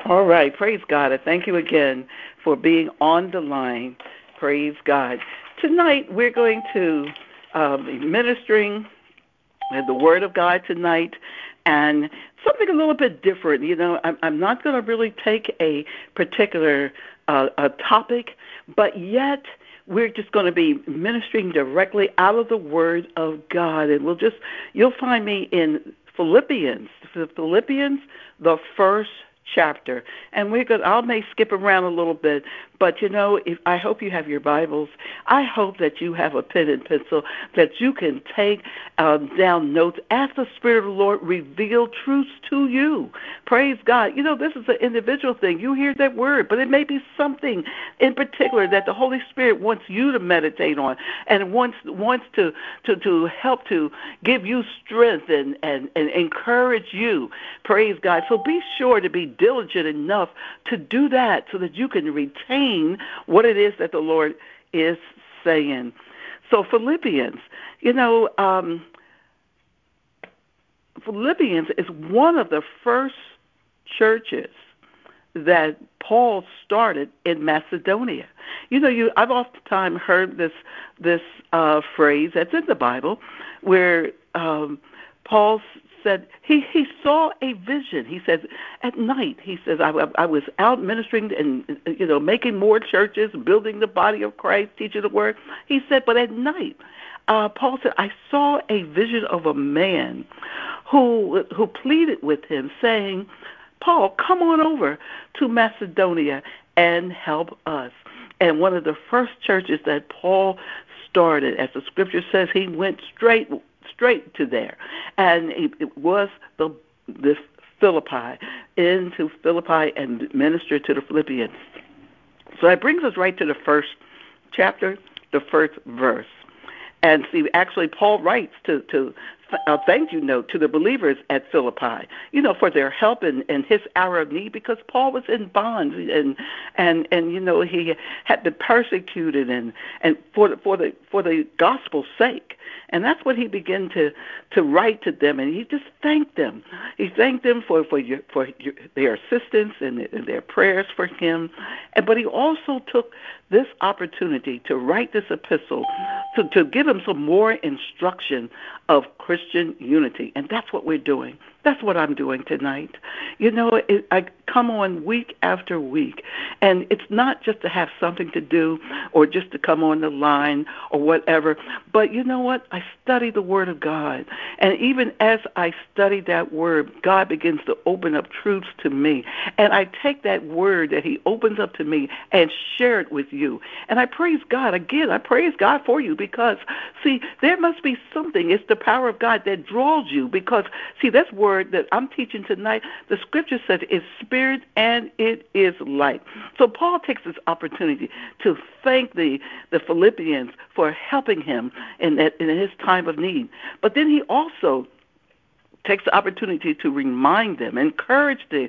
All right. Praise God. I thank you again for being on the line. Praise God. Tonight we're going to be ministering the Word of God tonight, and something a little bit different. You know, I'm not going to really take a particular a topic, but yet we're just going to be ministering directly out of the Word of God, and you'll find me in Philippians, the first chapter, and I may skip around a little bit, but I hope you have your Bibles. I hope that you have a pen and pencil, that you can take down notes as the Spirit of the Lord reveal truths to you. Praise God. This is an individual thing. You hear that word, but it may be something in particular that the Holy Spirit wants you to meditate on, and wants to help to give you strength and encourage you. Praise God. So be sure to be diligent enough to do that so that you can retain what it is that the Lord is saying. So Philippians, Philippians is one of the first churches that Paul started in Macedonia. I've oftentimes heard this phrase that's in the Bible where Paul said he saw a vision. He said at night, he says, I was out ministering and making more churches, building the body of Christ, teaching the word. He said, but at night, Paul said, I saw a vision of a man who pleaded with him, saying, Paul, come on over to Macedonia and help us. And one of the first churches that Paul started, as the scripture says, he went straight to there, and it was the Philippi, into Philippi, and ministered to the Philippians. So that brings us right to the first chapter, the first verse. And see, actually, Paul writes to a thank you note to the believers at Philippi, for their help in his hour of need, because Paul was in bonds and he had been persecuted and for the gospel's sake. And that's what he began to write to them, and he just thanked them. He thanked them for their assistance and their prayers for him. But he also took this opportunity to write this epistle to give them some more instruction of Christian unity. And that's what we're doing. That's what I'm doing tonight. I come on week after week, and it's not just to have something to do or just to come on the line or whatever, but you know what? I study the Word of God, and even as I study that Word, God begins to open up truths to me, and I take that Word that He opens up to me and share it with you. And I praise God. Again, I praise God for you because, see, there must be something. It's the power of God that draws you because, see, this Word that I'm teaching tonight, the scripture says it's spirit and it is life. So Paul takes this opportunity to thank the Philippians for helping him in his time of need. But then he also takes the opportunity to remind them, encourage this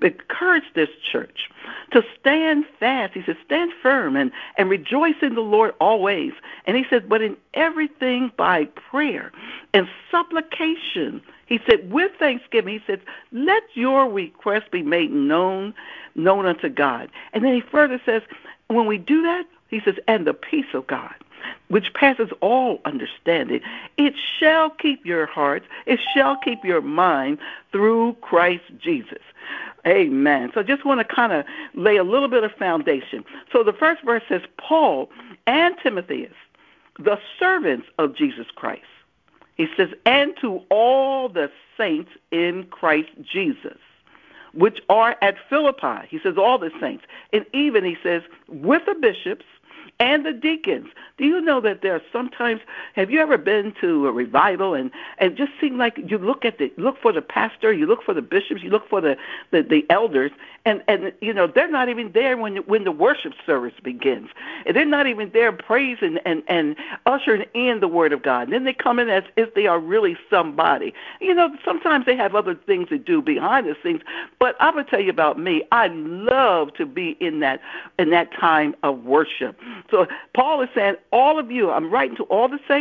church to stand fast. He says, stand firm and rejoice in the Lord always. And he says, but in everything by prayer and supplication, he said, with thanksgiving, he said, let your request be made known unto God. And then he further says, when we do that, he says, and the peace of God, which passes all understanding, it shall keep your hearts, it shall keep your mind through Christ Jesus. Amen. So I just want to kind of lay a little bit of foundation. So the first verse says, Paul and Timotheus, the servants of Jesus Christ. He says, and to all the saints in Christ Jesus, which are at Philippi. He says, all the saints. And even, he says, with the bishops and the deacons. Do you know that there are sometimes, have you ever been to a revival and just seem like you look for the pastor, you look for the bishops, you look for the elders, and they're not even there when the worship service begins. And they're not even there praising and ushering in the word of God. And then they come in as if they are really somebody. Sometimes they have other things to do behind the scenes, but I'm going to tell you about me. I love to be in that time of worship. So Paul is saying, all of you, I'm writing to all the saints,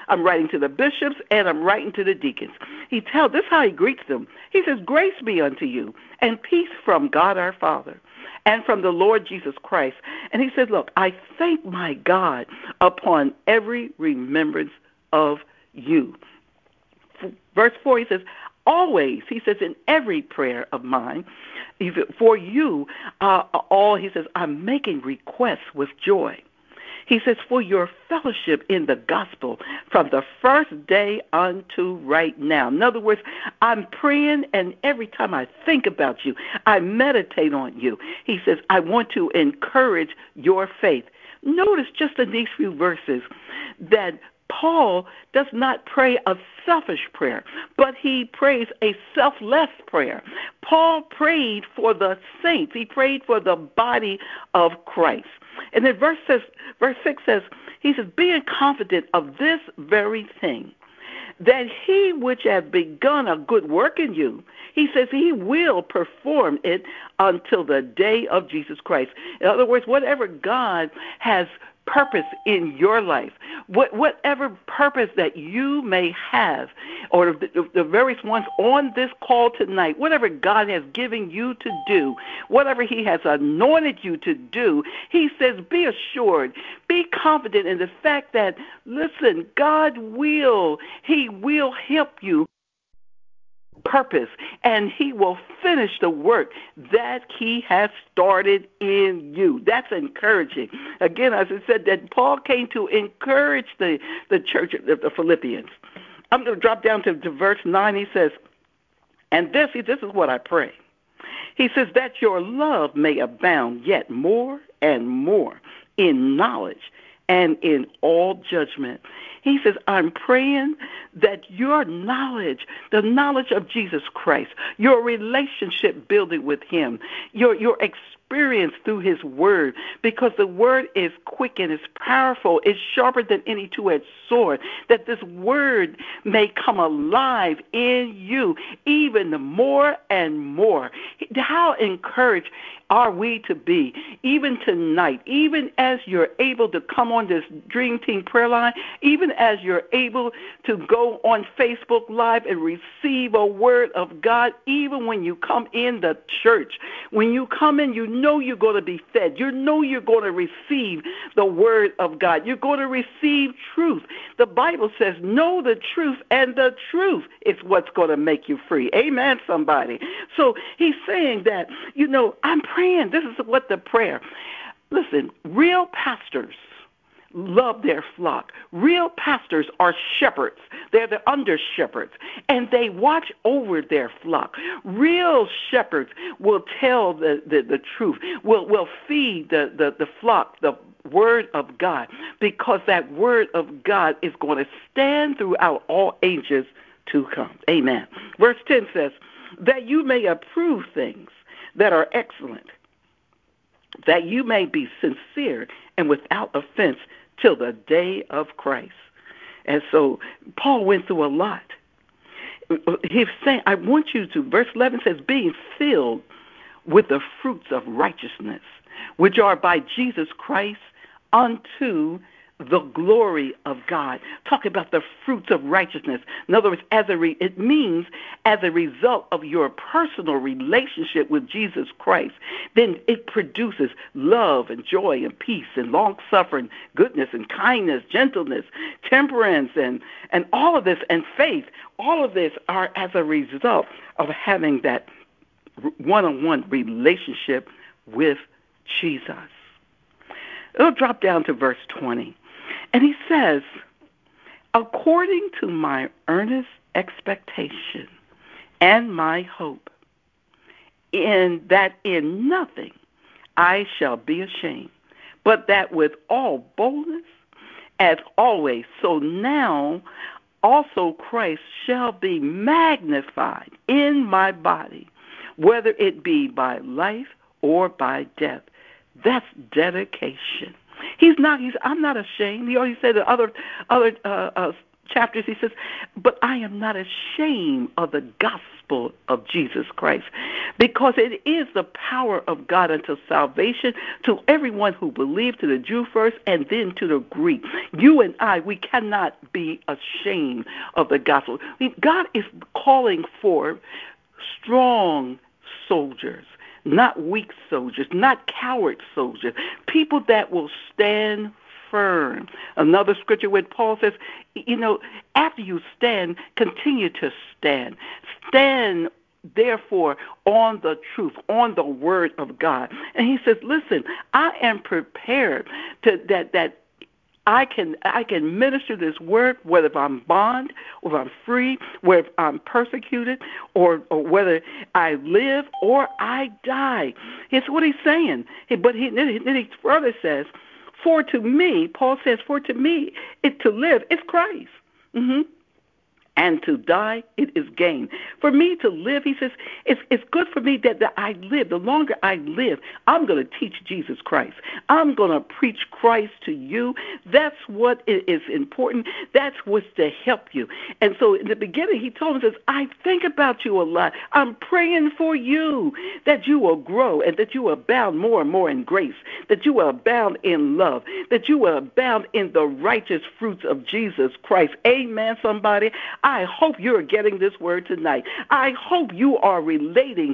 I'm writing to the bishops, and I'm writing to the deacons. This is how he greets them. He says, grace be unto you, and peace from God our Father, and from the Lord Jesus Christ. And he says, look, I thank my God upon every remembrance of you. Verse 4, he says, always, he says, in every prayer of mine, for you, he says, I'm making requests with joy. He says, for your fellowship in the gospel from the first day unto right now. In other words, I'm praying, and every time I think about you, I meditate on you. He says, I want to encourage your faith. Notice just in these few verses that Paul does not pray a selfish prayer, but he prays a selfless prayer. Paul prayed for the saints. He prayed for the body of Christ. And then verse 6 says, he says, being confident of this very thing, that he which has begun a good work in you, he says he will perform it until the day of Jesus Christ. In other words, whatever God has purpose in your life, whatever purpose that you may have, or the various ones on this call tonight, whatever God has given you to do, whatever he has anointed you to do, he says, be assured, be confident in the fact that, listen, he will help you purpose, and he will finish the work that he has started in you. That's encouraging. Again, as I said, that Paul came to encourage the church of the Philippians. I'm going to drop down to verse 9. He says, and this is what I pray. He says, that your love may abound yet more and more in knowledge and in all judgment. He says, I'm praying that your knowledge, the knowledge of Jesus Christ, your relationship building with him, your experience through his word, because the word is quick and it's powerful, it's sharper than any two-edged sword, that this word may come alive in you even more and more. How encouraged are we to be, even tonight, even as you're able to come on this Dream Team prayer line, even as you're able to go on Facebook Live and receive a word of God, even when you come in the church. When you come in, you know you're going to be fed. You know you're going to receive the word of God. You're going to receive truth. The Bible says, know the truth, and the truth is what's going to make you free. Amen, somebody. So he's saying that, I'm praying. This is what the prayer. Listen, real pastors love their flock. Real pastors are shepherds. They're the under shepherds, and they watch over their flock. Real shepherds will tell the truth, will feed the flock the word of God, because that word of God is going to stand throughout all ages to come. Amen. Verse 10 says, that you may approve things that are excellent, that you may be sincere and without offense till the day of Christ. And so Paul went through a lot. He's saying, I want you to, verse 11 says, being filled with the fruits of righteousness, which are by Jesus Christ unto the glory of God. Talk about the fruits of righteousness. In other words, it means as a result of your personal relationship with Jesus Christ, then it produces love and joy and peace and long-suffering, goodness and kindness, gentleness, temperance, and all of this, and faith. All of this are as a result of having that one-on-one relationship with Jesus. It'll drop down to verse 20. And he says, according to my earnest expectation and my hope, in that in nothing I shall be ashamed, but that with all boldness, as always, so now also Christ shall be magnified in my body, whether it be by life or by death. That's dedication. I'm not ashamed. He already said in other chapters, he says, but I am not ashamed of the gospel gospel of Jesus Christ, because it is the power of God unto salvation to everyone who believes, to the Jew first and then to the Greek. You and I, we cannot be ashamed of the gospel. God is calling for strong soldiers, not weak soldiers, not coward soldiers, people that will stand firm. Another scripture where Paul says, after you stand, continue to stand. Stand, therefore, on the truth, on the word of God. And he says, listen, I am prepared that I can minister this word, whether I'm bond, or if I'm free, whether I'm persecuted, or whether I live or I die. It's what he's saying. But then he further says, for to me, Paul says, for to me, to live is Christ. Mm-hmm. And to die, it is gain. For me to live, he says, it's good for me that I live. The longer I live, I'm going to teach Jesus Christ. I'm going to preach Christ to you. That's what is important. That's what's to help you. And so in the beginning, he told us, I think about you a lot. I'm praying for you that you will grow and that you will abound more and more in grace, that you will abound in love, that you will abound in the righteous fruits of Jesus Christ. Amen, somebody. I hope you're getting this word tonight. I hope you are relating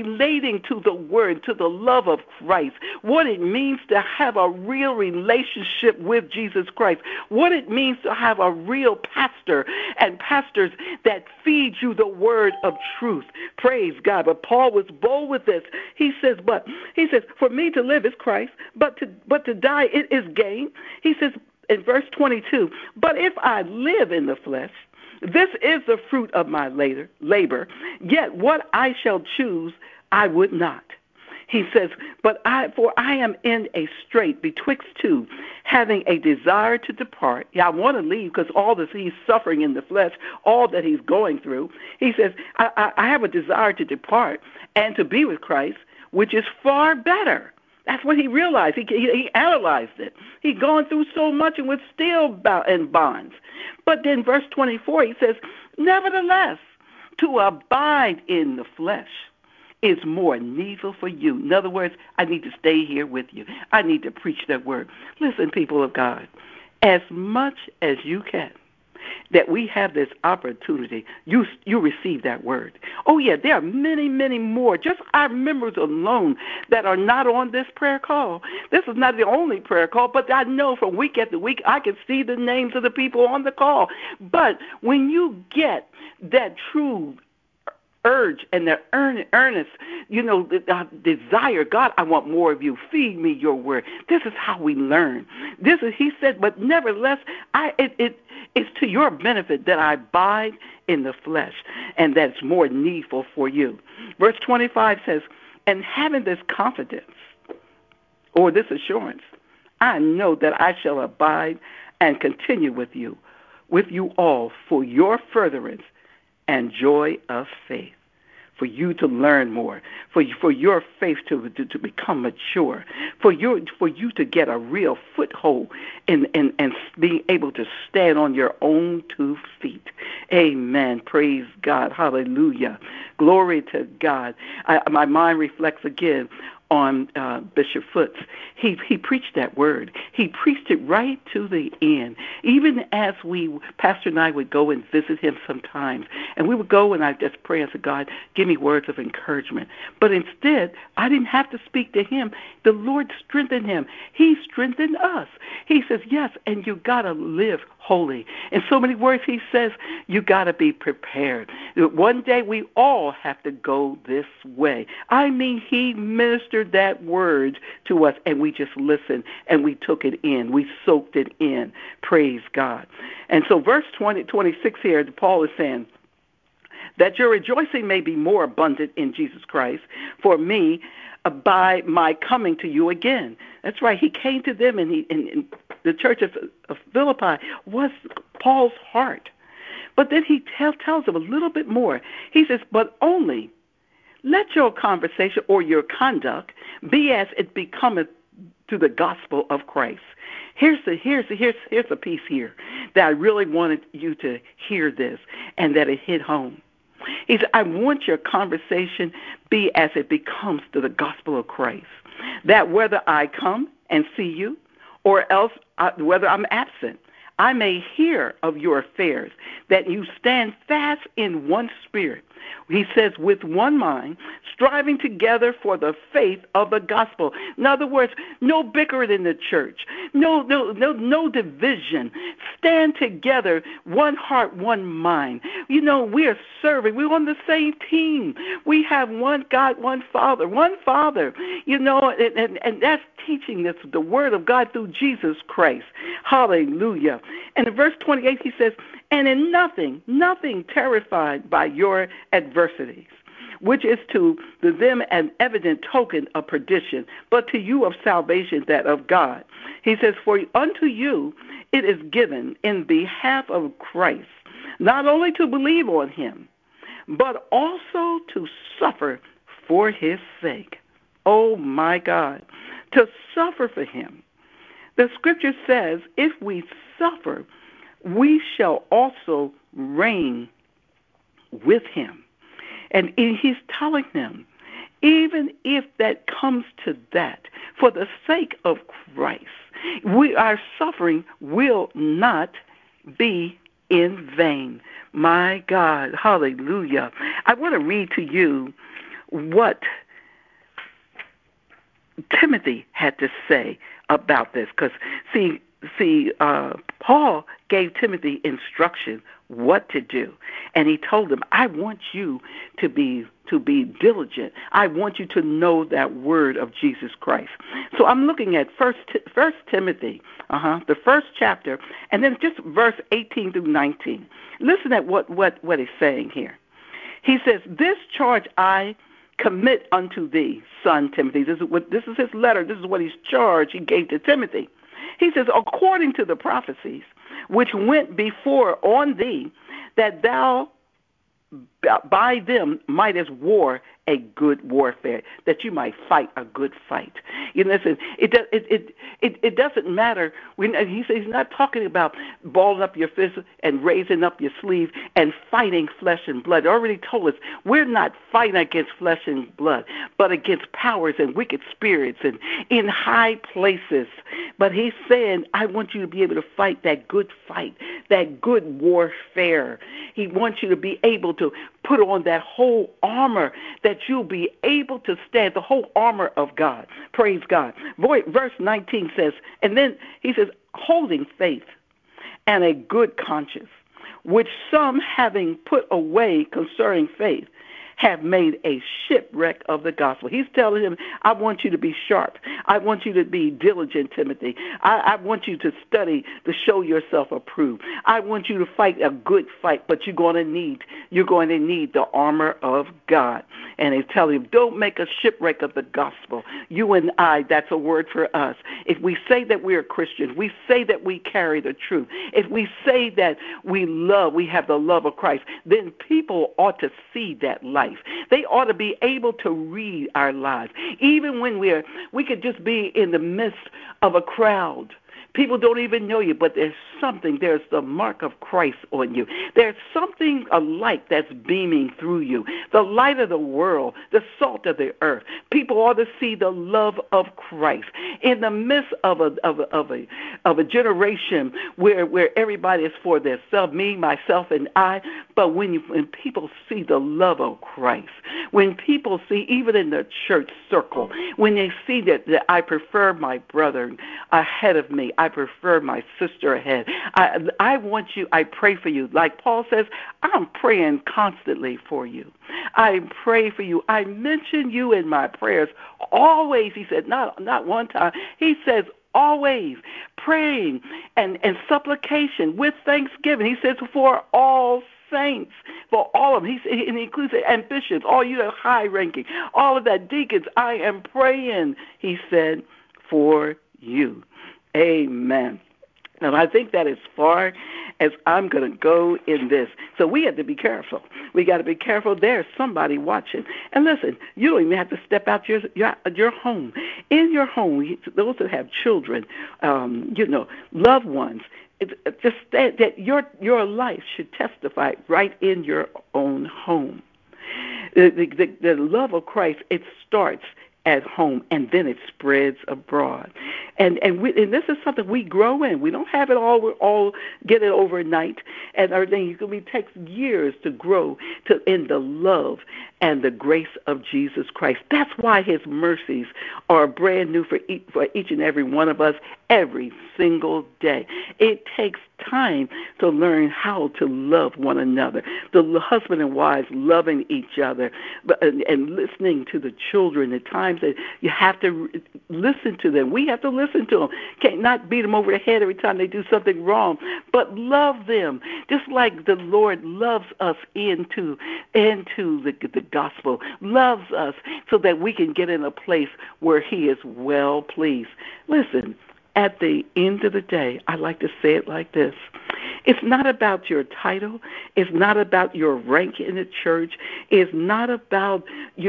to the word, to the love of Christ, what it means to have a real relationship with Jesus Christ, what it means to have a real pastor and pastors that feed you the word of truth. Praise God. But Paul was bold with this. He says, for me to live is Christ, but to die it is gain. He says in verse 22, but if I live in the flesh, this is the fruit of my labor, yet what I shall choose I would not. He says, for I am in a strait betwixt two, having a desire to depart. Yeah, I want to leave because all this he's suffering in the flesh, all that he's going through. He says, I have a desire to depart and to be with Christ, which is far better. That's what he realized. He analyzed it. He'd gone through so much and was still in bonds. But then verse 24, he says, nevertheless, to abide in the flesh is more needful for you. In other words, I need to stay here with you. I need to preach that word. Listen, people of God, as much as you can, that we have this opportunity, you receive that word. Oh, yeah, there are many, many more, just our members alone that are not on this prayer call. This is not the only prayer call, but I know from week after week I can see the names of the people on the call. But when you get that true urge and the earnest, desire, God, I want more of you. Feed me your word. This is how we learn. He said, but nevertheless, it's to your benefit that I abide in the flesh, and that's more needful for you. Verse 25 says, and having this confidence, or this assurance, I know that I shall abide and continue with you all for your furtherance and joy of faith, for you to learn more, for your faith to become mature, for you to get a real foothold and being able to stand on your own 2 feet. Amen. Praise God. Hallelujah. Glory to God. My mind reflects again on Bishop Foots. He preached that word. He preached it right to the end. Even as Pastor and I would go and visit him sometimes, and we would go and I just pray and say, God, give me words of encouragement. But instead, I didn't have to speak to him. The Lord strengthened him. He strengthened us. He says, yes, and you got to live holy. In so many words, he says, you got to be prepared. One day we all have to go this way. I mean, he ministered that word to us, and we just listened, and we took it in. We soaked it in. Praise God. And so verse 26 here, Paul is saying, that your rejoicing may be more abundant in Jesus Christ for me by my coming to you again. That's right. He came to them, and the church of Philippi was Paul's heart. But then he tells them a little bit more. He says, but only let your conversation or your conduct be as it becometh to the gospel of Christ. Here's a piece here that I really wanted you to hear this and that it hit home. He said, I want your conversation be as it becomes to the gospel of Christ, that whether I come and see you or else whether I'm absent, I may hear of your affairs, that you stand fast in one spirit. He says, with one mind, striving together for the faith of the gospel. In other words, no bickering in the church, no division. Stand together, one heart, one mind. You know, we are serving. We're on the same team. We have one God, one Father, you know, and that's teaching us the word of God through Jesus Christ. Hallelujah. And in verse 28, he says, and in nothing terrified by your adversities, which is to them an evident token of perdition, but to you of salvation, that of God. He says, for unto you it is given in behalf of Christ, not only to believe on him, but also to suffer for his sake. Oh my God, to suffer for him. The scripture says, if we suffer, we shall also reign with him. And he's telling them, even if that comes to that, for the sake of Christ, our suffering will not be in vain. My God, hallelujah. I want to read to you what Timothy had to say about this, because Paul gave Timothy instruction what to do, and he told him, I want you to be diligent. I want you to know that word of Jesus Christ. So I'm looking at First Timothy, the first chapter, and then just verse 18 through 19. Listen at what he's saying here. He says, this charge I commit unto thee, son Timothy. This is his letter. This is what he's charged he gave to Timothy. He says, according to the prophecies which went before on thee, that thou by them mightest war a good warfare, that you might fight a good fight. You know, listen, it doesn't matter. He says he's not talking about balling up your fist and raising up your sleeve and fighting flesh and blood. He already told us we're not fighting against flesh and blood, but against powers and wicked spirits and in high places. But he's saying, I want you to be able to fight, that good warfare. He wants you to be able to put on that whole armor, that you'll be able to stand, the whole armor of God. Praise God. Verse 19 says, and then he says, holding faith and a good conscience, which some having put away concerning faith, have made a shipwreck of the gospel. He's telling him, I want you to be sharp. I want you to be diligent, Timothy. I want you to study to show yourself approved. I want you to fight a good fight, but you're going to need the armor of God. And he's telling him, don't make a shipwreck of the gospel. You and I, that's a word for us. If we say that we're Christians, we say that we carry the truth, if we say that we have the love of Christ, then people ought to see that life. They ought to be able to read our lives. Even when we could just be in the midst of a crowd. People don't even know you, but there's the mark of Christ on you. There's something, a light that's beaming through you, the light of the world, the salt of the earth. People ought to see the love of Christ in the midst of a generation where everybody is for themselves, me, myself, and I. But when people see the love of Christ, when people see, even in the church circle, when they see that I prefer my brother ahead of me, I prefer my sister ahead. I pray for you. Like Paul says, I'm praying constantly for you. I pray for you. I mention you in my prayers always. He said, not one time. He says, always praying and supplication with thanksgiving. He says, for all saints, for all of them. He includes ambitions, all you that are high ranking, all of that deacons. I am praying, he said, for you. Amen. And I think that as far as I'm going to go in this. So we have to be careful. We got to be careful. There's somebody watching. And listen, you don't even have to step out your home. In your home, those that have children, loved ones, just that your life should testify right in your own home. The love of Christ, it starts at home, and then it spreads abroad. And this is something we grow in. We don't have it all get it overnight and everything. It takes years to grow in the love and the grace of Jesus Christ. That's why his mercies are brand new for each and every one of us every single day. It takes time to learn how to love one another. The husband and wives loving each other and listening to the children at times that you have to listen to them. We have to listen to them. Can't not beat them over the head every time they do something wrong, but love them just like the Lord loves us into the gospel, loves us so that we can get in a place where he is well pleased. Listen, at the end of the day, I like to say it like this. It's not about your title. It's not about your rank in the church. It's not about,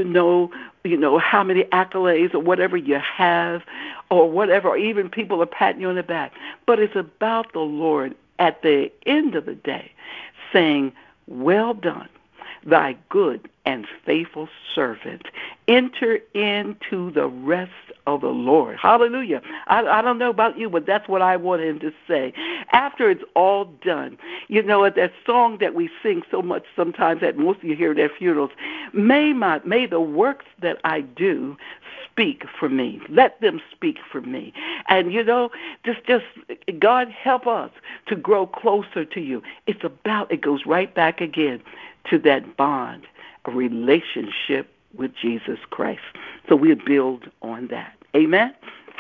how many accolades or whatever you have or whatever, or even people are patting you on the back. But it's about the Lord at the end of the day saying, well done, thy good and faithful servant. Enter into the rest of the Lord. Hallelujah. I don't know about you, but that's what I want him to say. After it's all done, that song that we sing so much sometimes that most of you hear at funerals, may the works that I do speak for me. Let them speak for me. And, just God help us to grow closer to you. It goes right back again to that bond, a relationship with Jesus Christ. So we'll build on that. Amen?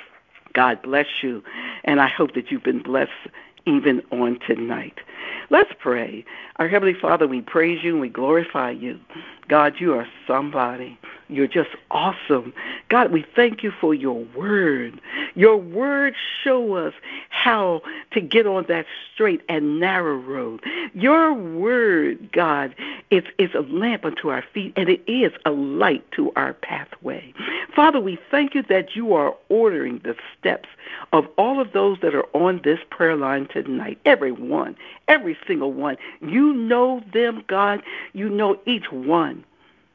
God bless you, and I hope that you've been blessed even on tonight. Let's pray. Our Heavenly Father, we praise you and we glorify you. God, you are somebody. You're just awesome. God, we thank you for your word. Your word show us how to get on that straight and narrow road. Your word, God, it's a lamp unto our feet, and it is a light to our pathway. Father, we thank you that you are ordering the steps of all of those that are on this prayer line tonight. Everyone, every single one. You know them, God. You know each one.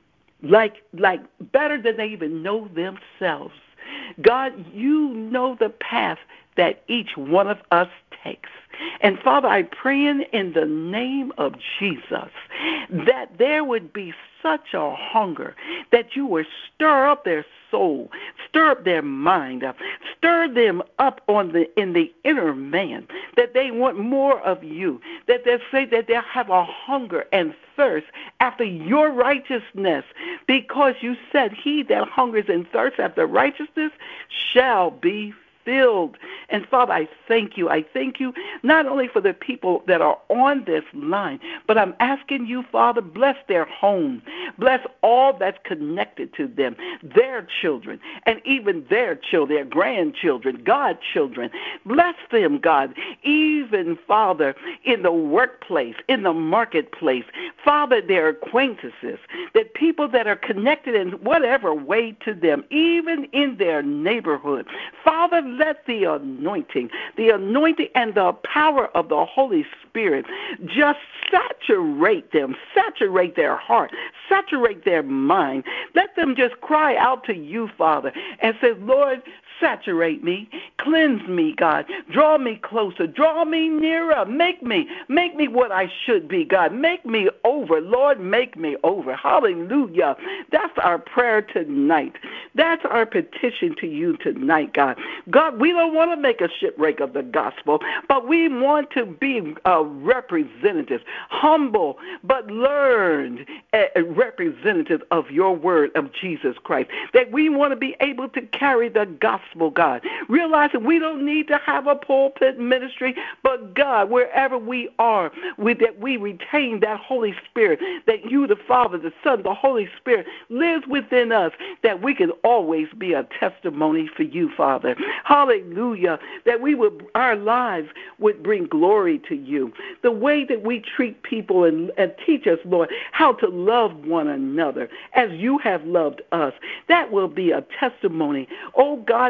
Like better than they even know themselves. God, you know the path that each one of us takes. And Father, I pray in the name of Jesus that there would be such a hunger that you would stir up their soul, stir up their mind up, stir them up in the inner man, that they want more of you, that they say that they'll have a hunger and thirst after your righteousness, because you said he that hungers and thirsts after righteousness shall be filled. And Father, I thank you. I thank you not only for the people that are on this line, but I'm asking you, Father, bless their home. Bless all that's connected to them, their children, and even their children, their grandchildren, godchildren. Bless them, God, even, Father, in the workplace, in the marketplace. Father, their acquaintances, that people that are connected in whatever way to them, even in their neighborhood. Father, let the anointing and the power of the Holy Spirit just saturate them, saturate their heart, saturate their mind. Let them just cry out to you, Father, and say, Lord, saturate me, cleanse me, God, draw me closer, draw me nearer, make me what I should be, God, make me over, Lord, make me over. Hallelujah. That's our prayer tonight. That's our petition to you tonight, God. God, we don't want to make a shipwreck of the gospel, but we want to be representatives, humble but learned representatives of your word of Jesus Christ, that we want to be able to carry the gospel, God, realizing we don't need to have a pulpit ministry, but God, wherever we are, that we retain that Holy Spirit, that you, the Father, the Son, the Holy Spirit lives within us, that we can always be a testimony for you, Father. Hallelujah. That our lives would bring glory to you. The way that we treat people and teach us, Lord, how to love one another as you have loved us, that will be a testimony. Oh God,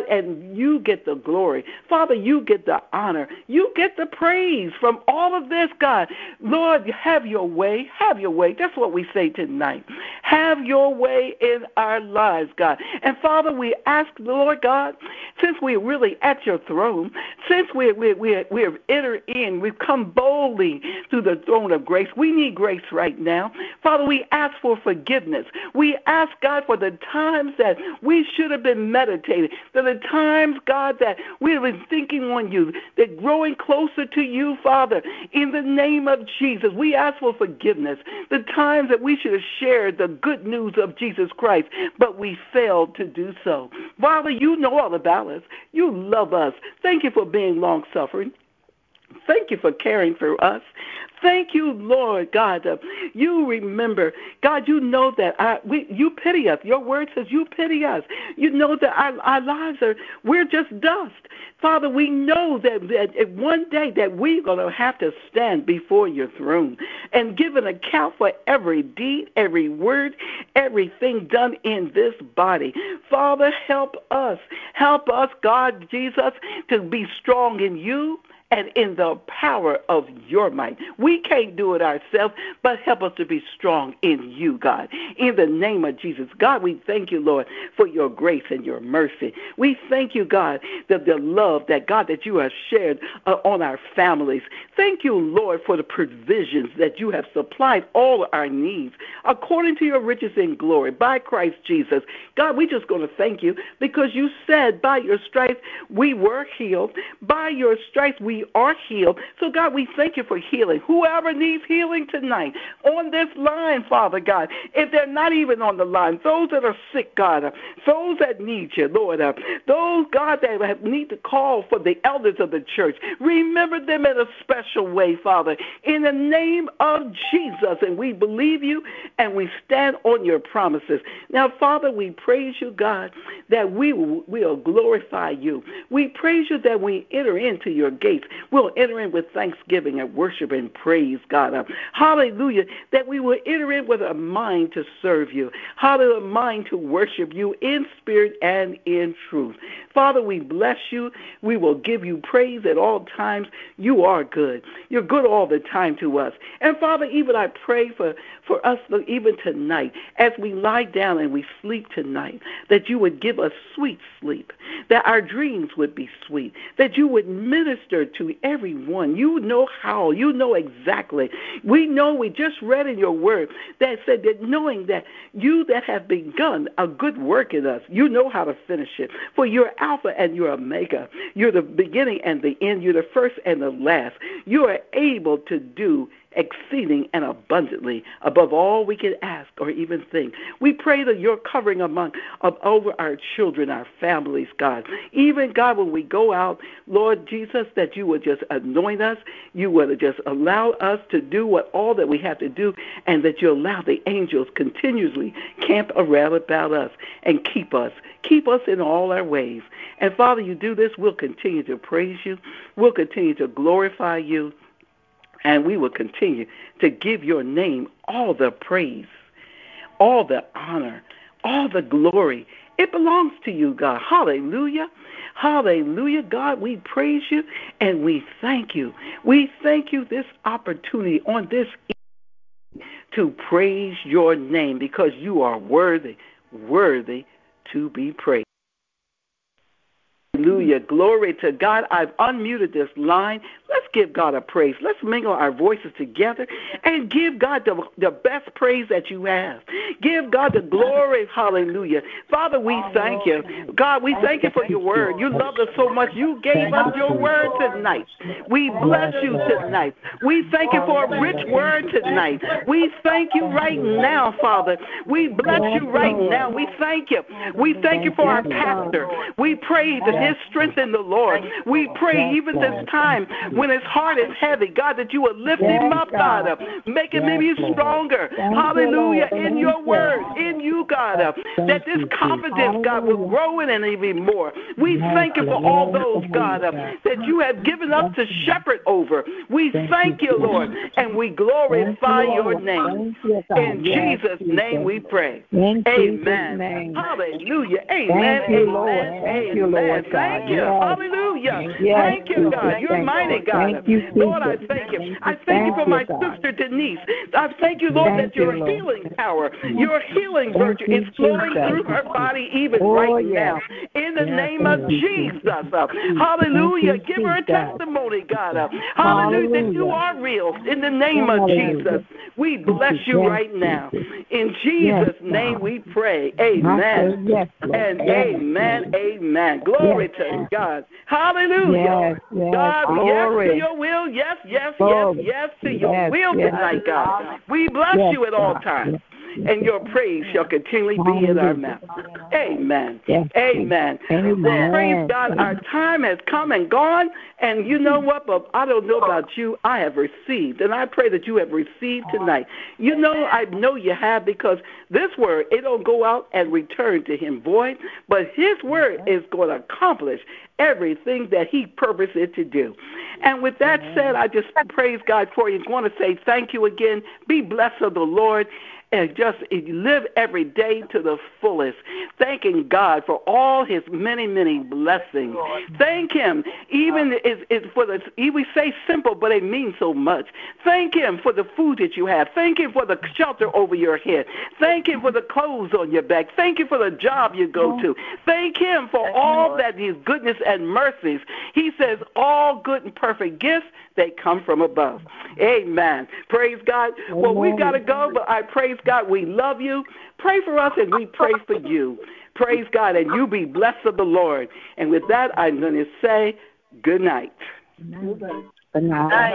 and you get the glory. Father, you get the honor. You get the praise from all of this, God. Lord, have your way. Have your way. That's what we say tonight. Have your way in our lives, God. And Father, we ask, Lord God, since we're really at your throne, since we've entered in, we've come boldly to the throne of grace. We need grace right now. Father, we ask for forgiveness. We ask, God, for the times that we should have been meditating, for the times, God, that we have been thinking on you, that growing closer to you, Father, in the name of Jesus, we ask for forgiveness. The times that we should have shared the good news of Jesus Christ, but we failed to do so. Father, you know all about us. You love us. Thank you for being long-suffering. Thank you for caring for us. Thank you, Lord God. You remember, God, you know that you pity us. Your word says you pity us. You know that our lives we're just dust. Father, we know that one day that we're going to have to stand before your throne and give an account for every deed, every word, everything done in this body. Father, help us. Help us, God, Jesus, to be strong in you and in the power of your might. We can't do it ourselves, but help us to be strong in you, God. In the name of Jesus. God, we thank you, Lord, for your grace and your mercy. We thank you, God, that the love that, God, that you have shared on our families. Thank you, Lord, for the provisions that you have supplied all our needs according to your riches and glory by Christ Jesus. God, we're just going to thank you because you said by your stripes we were healed. By your stripes we are healed. So, God, we thank you for healing. Whoever needs healing tonight on this line, Father God, if they're not even on the line, those that are sick, God, those that need you, Lord, those, God, that need to call for the elders of the church, remember them in a special way, Father, in the name of Jesus. And we believe you and we stand on your promises. Now, Father, we praise you, God, that we will glorify you. We praise you that we enter into your gates. We'll enter in with thanksgiving and worship and praise, God. Hallelujah. That we will enter in with a mind to serve you. Hallelujah. A mind to worship you in spirit and in truth. Father, we bless you. We will give you praise at all times. You are good. You're good all the time to us. And Father, even I pray for us even tonight, as we lie down and we sleep tonight, that you would give us sweet sleep, that our dreams would be sweet, that you would minister to everyone. You know how. You know exactly. We know, we just read in your word that said that knowing that you that have begun a good work in us, you know how to finish it. For you're Alpha and you're Omega. You're the beginning and the end. You're the first and the last. You are able to do exceeding and abundantly above all we can ask or even think. We pray that you're covering over our children, our families, God. Even, God, when we go out, Lord Jesus, that you would just anoint us, you would just allow us to do all that we have to do, and that you allow the angels continuously camp around about us and keep us in all our ways. And Father, you do this, we'll continue to praise you, we'll continue to glorify you, and we will continue to give your name all the praise, all the honor, all the glory. It belongs to you, God. Hallelujah. Hallelujah, God. We praise you and we thank you. We thank you this opportunity on this evening to praise your name because you are worthy to be praised. Hallelujah. Glory to God. I've unmuted this line. Let's give God a praise. Let's mingle our voices together and give God the best praise that you have. Give God the glory. Hallelujah. Father, we thank you. God, we thank you for your word. You loved us so much. You gave us your word tonight. We bless you tonight. We thank you for a rich word tonight. We thank you right now, Father. We bless you right now. We thank you. We thank you for our pastor. We pray that his strength in the Lord. We pray even this time when it's heart is heavy, God, that you will lift him up, God, make him maybe stronger. Hallelujah. In your word, in you, God, that this confidence, God, will grow in and even more. We thank you for all those, God, that you have given us to shepherd over. We thank you, Lord, and we glorify your name. In Jesus' name we pray. Amen. Hallelujah. Amen. Amen. Amen. Thank you. Hallelujah. Thank you, God. You're mighty, God. Lord, I thank you. I thank you for my sister Denise. I thank you, Lord, that your healing power, your healing virtue is flowing through her body even right now. In the name of Jesus. Hallelujah. Give her a testimony, God. Hallelujah, that you are real. In the name of Jesus. We bless you right now. In Jesus' name we pray. Amen. And amen. Amen. Glory to God. Hallelujah. God, yes to your will. Yes, yes, yes, yes to your will tonight, God. We bless you at all times, and your praise shall continually be in our mouth. Amen. Amen. Well, praise God, our time has come and gone, and you know what? But I don't know about you. I have received, and I pray that you have received tonight. You know, I know you have, because this word, it don't go out and return to him void, but his word is going to accomplish everything that he purposed it to do. And with that said, I just praise God for you. I want to say thank you again. Be blessed of the Lord. And just live every day to the fullest, thanking God for all his many, many blessings. Thank him. Even for the, we say simple, but it means so much. Thank him for the food that you have. Thank him for the shelter over your head. Thank him for the clothes on your back. Thank you for the job you go to. Thank him for all that his goodness and mercies. He says all good and perfect gifts, they come from above. Amen. Praise God. Well, we've got to go, but I praise God. We love you. Pray for us, and we pray for you. Praise God, and you be blessed of the Lord. And with that, I'm going to say good night. Good night.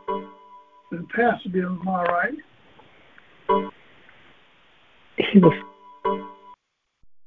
The pastor be all right. He was